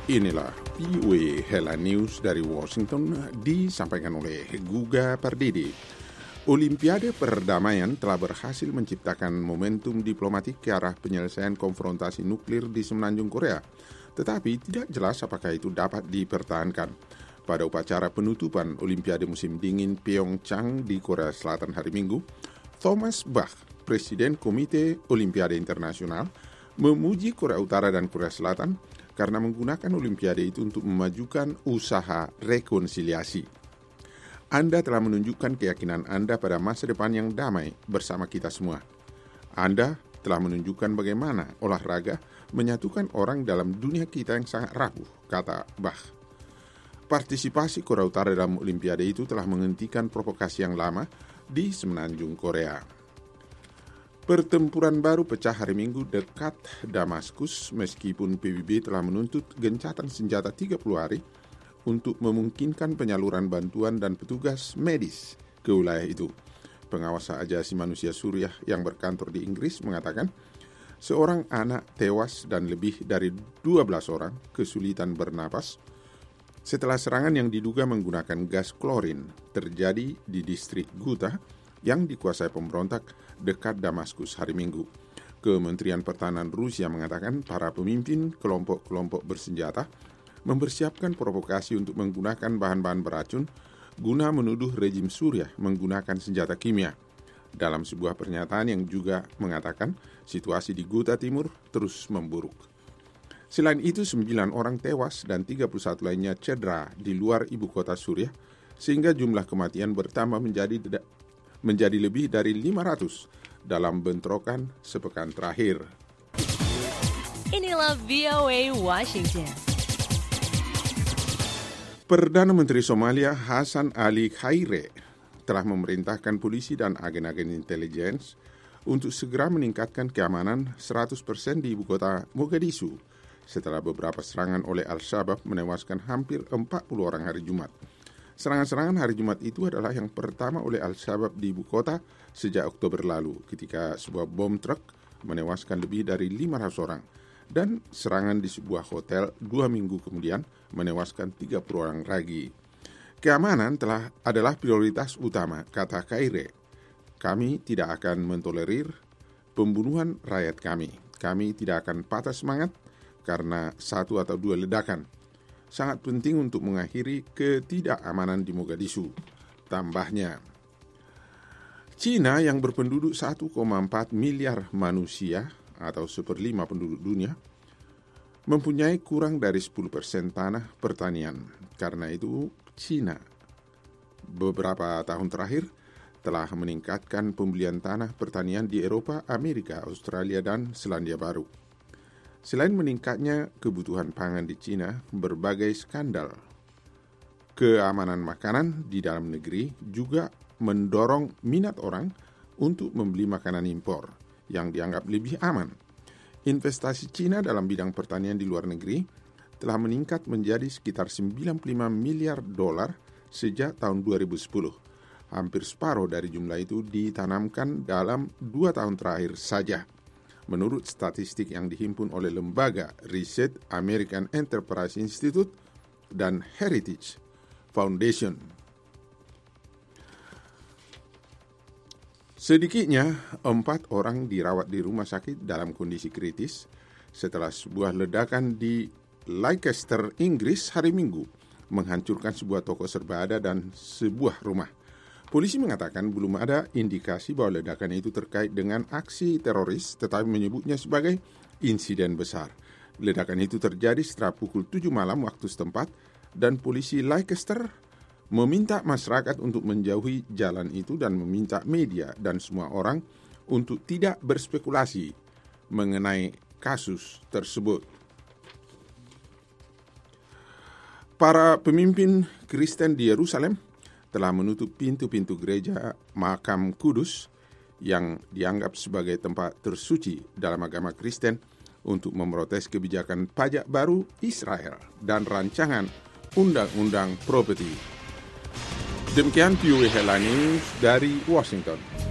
Inilah POE Hela News dari Washington disampaikan oleh Guga Pardidi. Olimpiade Perdamaian telah berhasil menciptakan momentum diplomatik ke arah penyelesaian konfrontasi nuklir di semenanjung Korea. Tetapi tidak jelas apakah itu dapat dipertahankan. Pada upacara penutupan Olimpiade musim dingin Pyeongchang di Korea Selatan hari Minggu, Thomas Bach, Presiden Komite Olimpiade Internasional, memuji Korea Utara dan Korea Selatan karena menggunakan Olimpiade itu untuk memajukan usaha rekonsiliasi. Anda telah menunjukkan keyakinan Anda pada masa depan yang damai bersama kita semua. Anda telah menunjukkan bagaimana olahraga menyatukan orang dalam dunia kita yang sangat rapuh, kata Bach. Partisipasi Korea Utara dalam Olimpiade itu telah menghentikan provokasi yang lama di semenanjung Korea. Pertempuran baru pecah hari Minggu dekat Damaskus meskipun PBB telah menuntut gencatan senjata 30 hari untuk memungkinkan penyaluran bantuan dan petugas medis ke wilayah itu. Pengawas hak asasi manusia Suriah yang berkantor di Inggris mengatakan seorang anak tewas dan lebih dari 12 orang kesulitan bernapas setelah serangan yang diduga menggunakan gas klorin terjadi di distrik Ghouta yang dikuasai pemberontak dekat Damaskus hari Minggu. Kementerian Pertahanan Rusia mengatakan para pemimpin kelompok-kelompok bersenjata mempersiapkan provokasi untuk menggunakan bahan-bahan beracun guna menuduh rejim Suriah menggunakan senjata kimia. Dalam sebuah pernyataan yang juga mengatakan situasi di Ghouta Timur terus memburuk. Selain itu, 9 orang tewas dan 31 lainnya cedera di luar ibu kota Suriah, sehingga jumlah kematian bertambah menjadi lebih dari 500 dalam bentrokan sepekan terakhir. Inilah VOA Washington. Perdana Menteri Somalia Hassan Ali Khaire telah memerintahkan polisi dan agen-agen intelijen untuk segera meningkatkan keamanan 100% di ibu kota Mogadishu setelah beberapa serangan oleh Al-Shabaab menewaskan hampir 40 orang hari Jumat. Serangan-serangan hari Jumat itu adalah yang pertama oleh Al-Shabaab di ibu kota sejak Oktober lalu ketika sebuah bom truk menewaskan lebih dari 500 orang dan serangan di sebuah hotel 2 minggu kemudian menewaskan 30 orang lagi. Keamanan adalah prioritas utama, kata Khaire. Kami tidak akan mentolerir pembunuhan rakyat kami. Kami tidak akan patah semangat karena 1 atau 2 ledakan. Sangat penting untuk mengakhiri ketidakamanan di Mogadishu. Tambahnya, Cina yang berpenduduk 1,4 miliar manusia atau 1/5 penduduk dunia, mempunyai kurang dari 10% tanah pertanian. Karena itu, Cina beberapa tahun terakhir telah meningkatkan pembelian tanah pertanian di Eropa, Amerika, Australia, dan Selandia Baru. Selain meningkatnya kebutuhan pangan di Cina, berbagai skandal keamanan makanan di dalam negeri juga mendorong minat orang untuk membeli makanan impor yang dianggap lebih aman. Investasi Cina dalam bidang pertanian di luar negeri telah meningkat menjadi sekitar 95 miliar dolar sejak tahun 2010. Hampir separuh dari jumlah itu ditanamkan dalam 2 tahun terakhir saja. Menurut statistik yang dihimpun oleh lembaga riset American Enterprise Institute dan Heritage Foundation. Sedikitnya 4 orang dirawat di rumah sakit dalam kondisi kritis setelah sebuah ledakan di Leicester, Inggris hari Minggu menghancurkan sebuah toko serbada dan sebuah rumah. Polisi mengatakan belum ada indikasi bahwa ledakan itu terkait dengan aksi teroris, tetapi menyebutnya sebagai insiden besar. Ledakan itu terjadi setelah pukul 7 malam waktu setempat dan polisi Leicester meminta masyarakat untuk menjauhi jalan itu dan meminta media dan semua orang untuk tidak berspekulasi mengenai kasus tersebut. Para pemimpin Kristen di Yerusalem telah menutup pintu-pintu gereja Makam Kudus yang dianggap sebagai tempat tersuci dalam agama Kristen untuk memprotes kebijakan pajak baru Israel dan rancangan undang-undang properti. Demikian POE Hela News dari Washington.